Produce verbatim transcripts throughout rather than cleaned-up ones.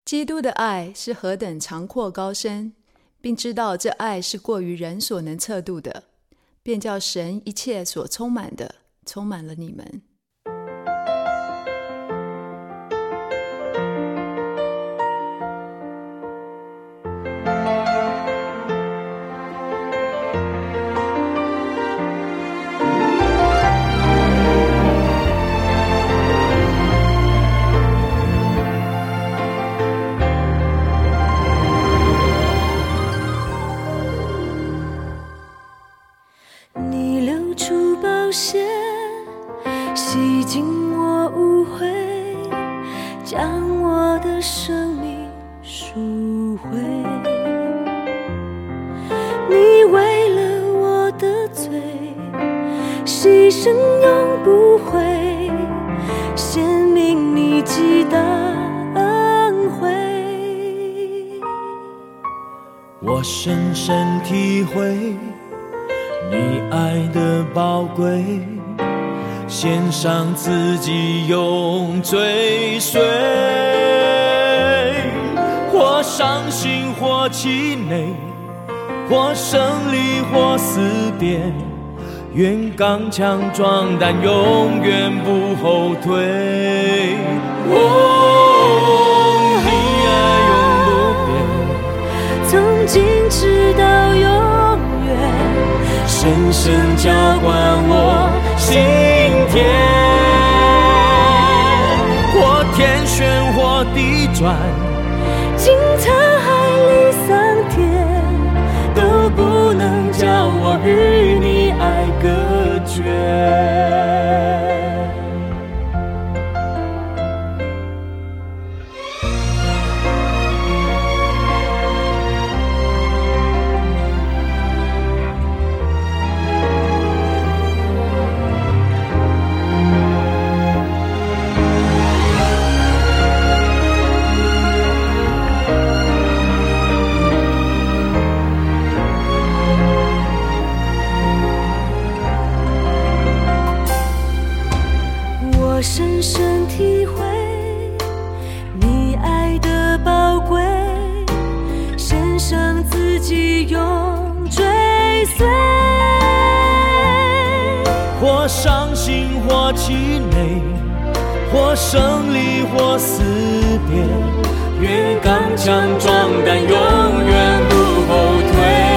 基督的爱是何等长阔高深，并知道这爱是过于人所能测度的，便叫神一切所充满的充满了你们。 洗净我污秽，将我的生命赎回。你为了我的罪，牺牲永不悔，显明你极大恩惠。 我深深体会你爱的宝贵，献上自己永追随，或伤心或气馁，或胜利或思辨，愿刚强壮胆，永远不后退。哦，你爱永不变， 从今直到永远， 深深浇灌我心田，或天旋或地转， 经沧海里桑田，都不能叫我与你爱隔绝。我深深体会你爱的宝贵，献上自己永追随， 或伤心或气馁，或胜利或思辨，愿刚强壮胆，永远不后退。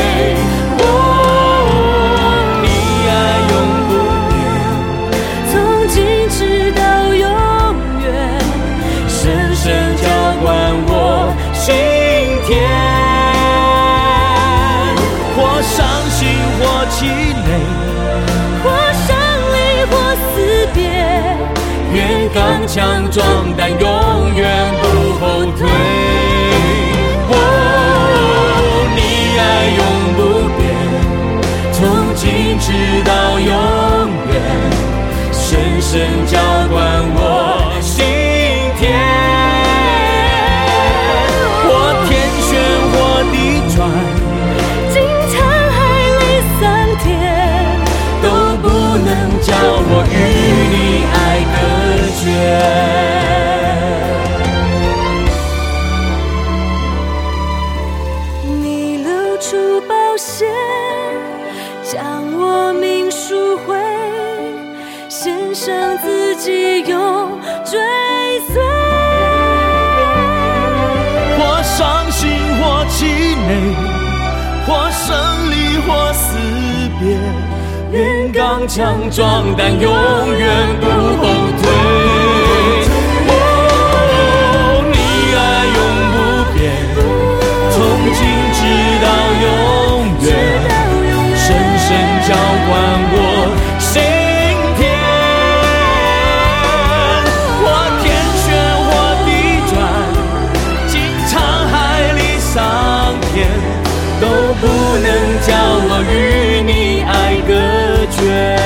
深浇灌我心田，或伤心或气馁， 或胜利或思辨， 愿刚强壮胆，永远不后退。哦，你爱永不变，从今直到永远，深深浇灌我心田。 经沧海里桑田， 都不能叫我与你爱隔绝。你流出宝血，将我命赎回，献上自己永追随， 或伤心或气馁，或胜利或思辨，愿刚强壮胆，永远不后退。哦，你爱永不变，从今直到永远，深深浇灌我心田，或天旋或地转，经沧海里桑田，都不能叫我与你爱隔绝。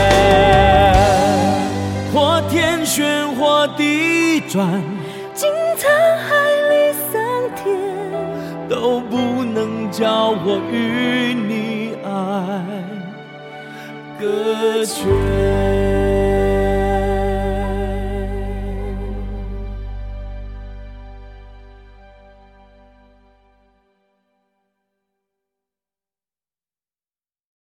或天旋或地转， 经沧海里桑田， 都不能叫我与你爱隔绝。